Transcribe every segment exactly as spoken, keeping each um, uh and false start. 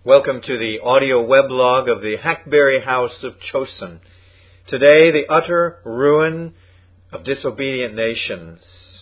Welcome to the audio weblog of the Hackberry House of Chosen. Today, the utter ruin of disobedient nations.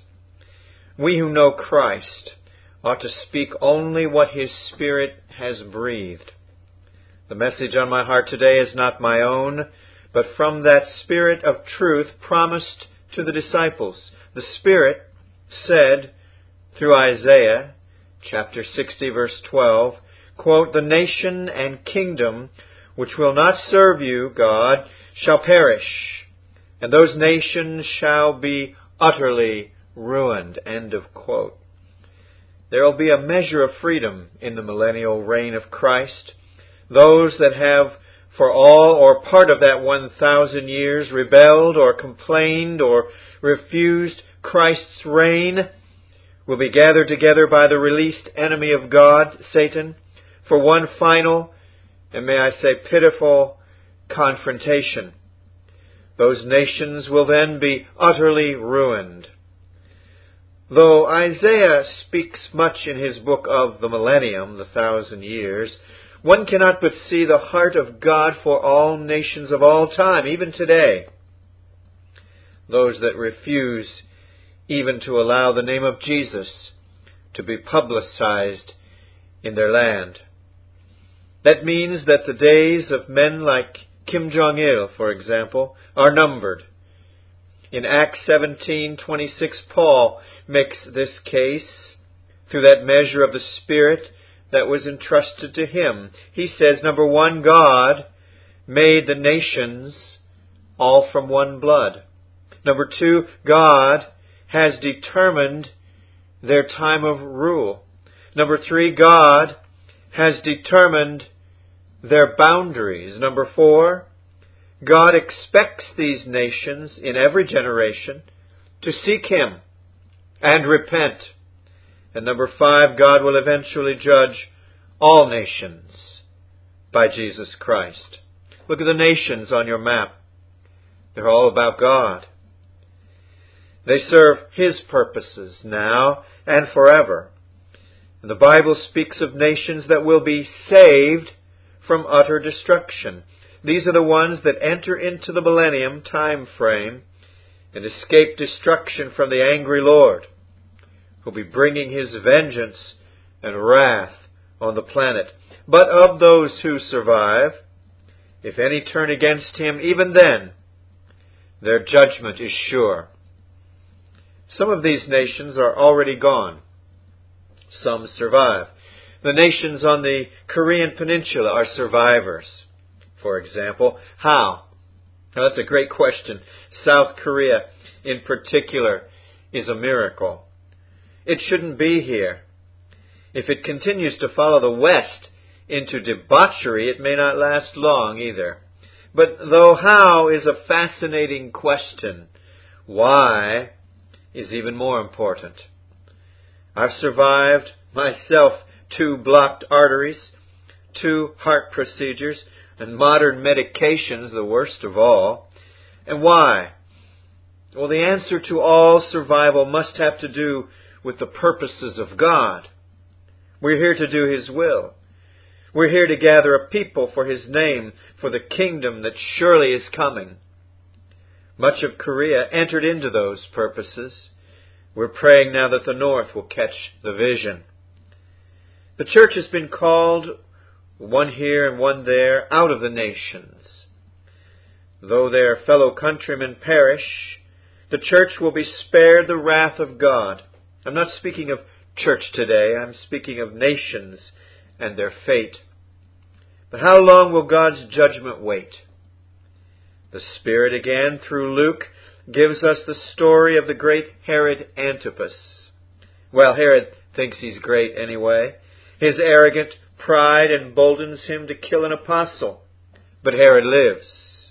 We who know Christ ought to speak only what His Spirit has breathed. The message on my heart today is not my own, but from that Spirit of truth promised to the disciples. The Spirit said through Isaiah chapter sixty verse twelve, quote, "The nation and kingdom which will not serve you, God, shall perish, and those nations shall be utterly ruined," end of quote. There will be a measure of freedom in the millennial reign of Christ. Those that have for all or part of that one thousand years rebelled or complained or refused Christ's reign will be gathered together by the released enemy of God, Satan, for one final, and may I say pitiful, confrontation. Those nations will then be utterly ruined. Though Isaiah speaks much in his book of the millennium, the thousand years, one cannot but see the heart of God for all nations of all time, even today. Those that refuse even to allow the name of Jesus to be publicized in their land. That means that the days of men like Kim Jong-il, for example, are numbered. In Acts seventeen twenty-six, Paul makes this case through that measure of the Spirit that was entrusted to him. He says, number one, God made the nations all from one blood. Number two, God has determined their time of rule. Number three, God has determined their boundaries. Number four, God expects these nations in every generation to seek Him and repent. And number five, God will eventually judge all nations by Jesus Christ. Look at the nations on your map. They're all about God. They serve His purposes now and forever. And the Bible speaks of nations that will be saved from utter destruction. These are the ones that enter into the millennium time frame and escape destruction from the angry Lord, who will be bringing His vengeance and wrath on the planet. But of those who survive, if any turn against Him, even then their judgment is sure. Some of these nations are already gone. Some survive. The nations on the Korean Peninsula are survivors, for example. How? Now, that's a great question. South Korea, in particular, is a miracle. It shouldn't be here. If it continues to follow the West into debauchery, it may not last long either. But though how is a fascinating question, why is even more important. I've survived myself two blocked arteries, two heart procedures, and modern medications, the worst of all. And why? Well, the answer to all survival must have to do with the purposes of God. We're here to do His will. We're here to gather a people for His name, for the kingdom that surely is coming. Much of Korea entered into those purposes. We're praying now that the North will catch the vision. The church has been called, one here and one there, out of the nations. Though their fellow countrymen perish, the church will be spared the wrath of God. I'm not speaking of church today. I'm speaking of nations and their fate. But how long will God's judgment wait? The Spirit again, through Luke, gives us the story of the great Herod Antipas. Well, Herod thinks he's great anyway. His arrogant pride emboldens him to kill an apostle. But Herod lives.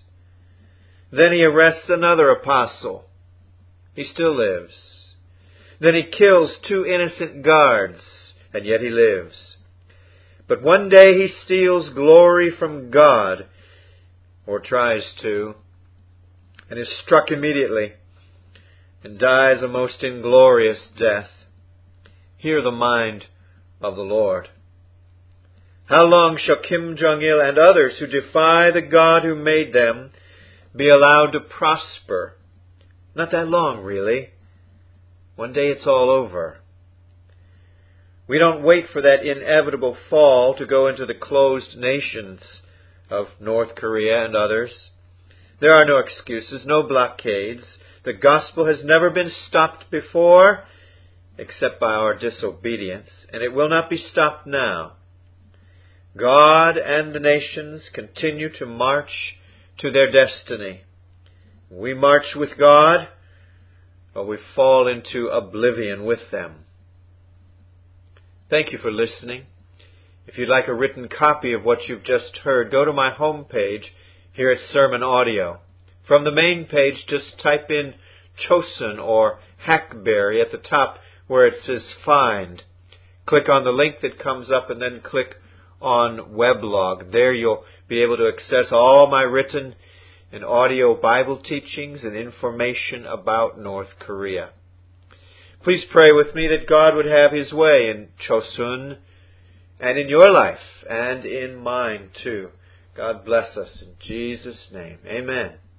Then he arrests another apostle. He still lives. Then he kills two innocent guards, and yet he lives. But one day he steals glory from God, or tries to, and is struck immediately, and dies a most inglorious death. Hear the mind of the Lord. How long shall Kim Jong-il and others who defy the God who made them be allowed to prosper? Not that long, really. One day it's all over. We don't wait for that inevitable fall to go into the closed nations of North Korea and others. There are no excuses, no blockades. The gospel has never been stopped before, except by our disobedience, and it will not be stopped now. God and the nations continue to march to their destiny. We march with God, or we fall into oblivion with them. Thank you for listening. If you'd like a written copy of what you've just heard, go to my home page here at Sermon Audio. From the main page, just type in Chosun or Hackberry at the top where it says Find. Click on the link that comes up and then click on Weblog. There you'll be able to access all my written and audio Bible teachings and information about North Korea. Please pray with me that God would have His way in Chosun and in your life and in mine too. God bless us in Jesus' name. Amen.